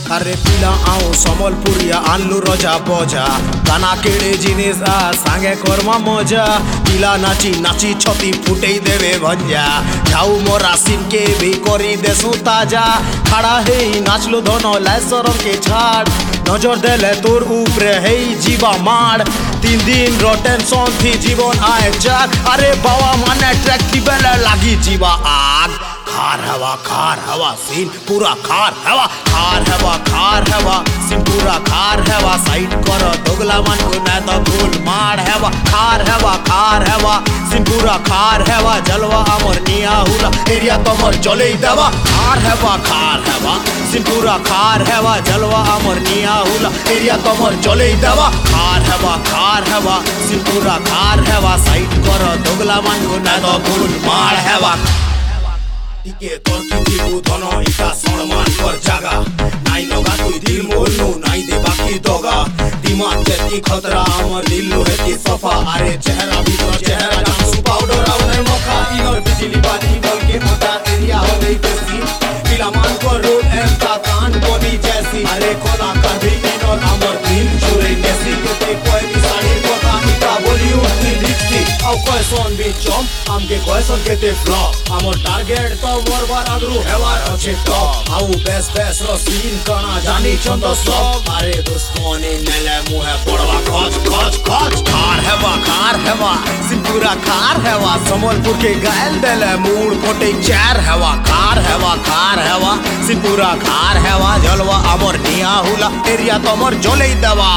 আরে পিলা আও সম্বলপুরিয়া আনলু রজা বজা গানা কেড়ে জিনিস সাঙ্গে কর্মা মজা পিলা নাচি নাচি ছতি ফুটেই দেবে ভঞ্জা যাও মোরা সিনকে ভি করি দেসু তাজা খাড়া হেই নাচলু ধন লাই সরমকে ছাড় নজর দেলে তোর উপরে হেই জীবা মাড় 3 দিন র টেনশন থি জীবন আয় যাক আরে বাবা মানে ট্র্যাক কি বেলা লাগি জীবা আগ खार हवा सीन पूरा खार हवा सीन पूरा खार हवा साइड करो दोगला मन को ना तो भूल मार हवा खार हवा सीन पूरा खार हवा जलवा अमर निया हुला एरिया तो मर चले देवा खार हवा सीन पूरा खार हवा जलवा अमर निया हुला एरिया तो मर चले देवा खार हवा सीन पूरा खार हवा साइड करो दोगला मन को ना तो भूल मार हवा টিকে তোর কি ধন ইটা সম্মান কর জাগা নাই লগা তুই দিল মোলনু নাই দে বাকি দগা দিমাগ যেতি খতরা আমার দিল হেতি সফা আরে চেহারা ভিতর চেহারা জামসু পাউডার আউনের মখা ইনর বিজলি বাতি বলকে মতা এরিয়া হলেই বেশি পিলামান কর রোড এন্টা কান বডি জেসি আরে কোলা কবি ইনর আমার দিল জুড়ে নেসি তে কয় বিসাড়ির কথা ইটা বলিউড নি দিচ্ছি আও কয় সন বিচম আমকে কয় সন কেতে ফ্লপ আমার টার্গেট তো মরবার আগ্রু হেওয়ার আছে টপ আউ বেস র সিন কানা জানি চন্দ সব আরে দুশ্মনী নেলে মুহে পড়বা খচ খার হেওয়া সিন পুরা খার হেওয়া সম্বলপুর के गायल देले मूड फोटे चार हेवा खार हेवा सिन पूरा खार हेवा जलवा अमर निया हुला एरिया तो मर जलेई देवा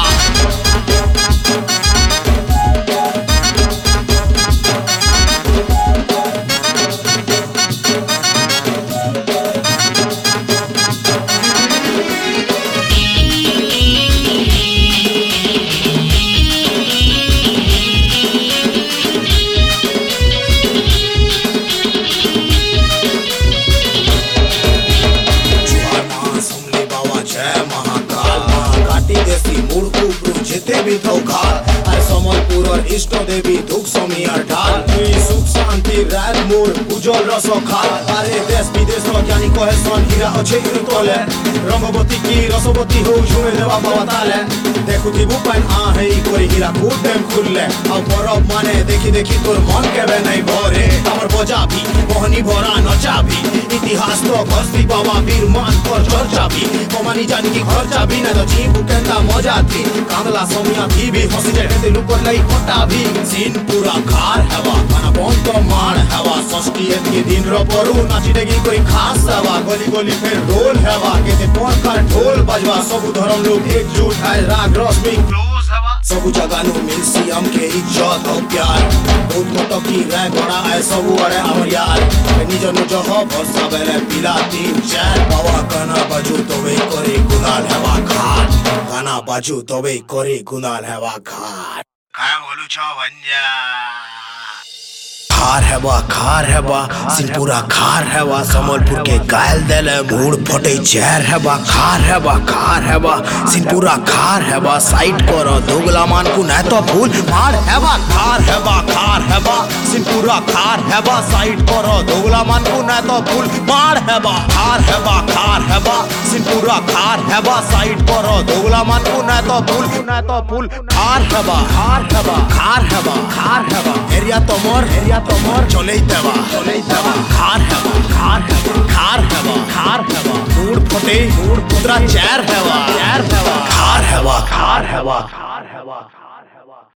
যেতে বি ধোখা আর সম্বলপুরের ইষ্ট দেবী দুঃখ সমিয়ার ঢাল তুই সুখ শান্তি রাত মোর উজ্জ্বল রস খাল আরে দেশ বিদেশ জ্ঞানী কহে সন হীরা অছে তলে রঙ্গবতী কি রসবতী হৌ ঝুমে দেওয়া বাবা তালে দেখুথিবু পাইন হেই করে হীরা খুঁড়দেম খুললে আও বরফ মানে দেখি তোর মন কেবে নাই ভরে আমার বজাবি মোহনী ভরা নচাবি ইতিহাস তো ঘসবি বাবা বীর মান কর চর্চাবি কমানি জানি কি খরচাবি না তো জীবু কেন্দা মজা থি কাঁদলা সমিয়া থি বি হসি যেতে লুকর লাই ফটাবি সিন পুরা খার হেওয়া মানা বন্ধ মার হেওয়া ষষ্ঠী এতকি দিন র পরু নাচি ডেগি করি খাস হেওয়া গলি গলি ফের ঢোল হেওয়া কেতে পরকার ঢোল বাজবা সবু ধরম লোক একজুট হয় রাগ রশ্মি सबु जगह नु मिलसी हमके इज्जत और प्यार बहुत मत की रह गड़ा है सबु अरे हमर यार निज निज हो भरोसा बेले पिला 3-4 बाबा गाना बाजू तबे करे गुनाल हेवा घाट गाना बाजू तबे करे गुनाल हेवा घाट काय बोलू छ भंजा खार हेवा सिन पूरा खार हेवा सम्बलपुर के गायल देले मूड फटे जहर हेवा खार हेवा सिन पूरा खार हेवा साइड करो दोगला मान को ना तो भूल मार हेवा खार हेवा सिन पूरा खार हेवा साइड करो दोगला मान को ना तो भूल मार हेवा खार हेवा सिन पूरा खार हेवा साइड करो दोगला मान को ना तो भूल खार हेवा एरिया तो मोर चले देवा खार हेवा मूड फटे पूरा चार हेवा खार हेवा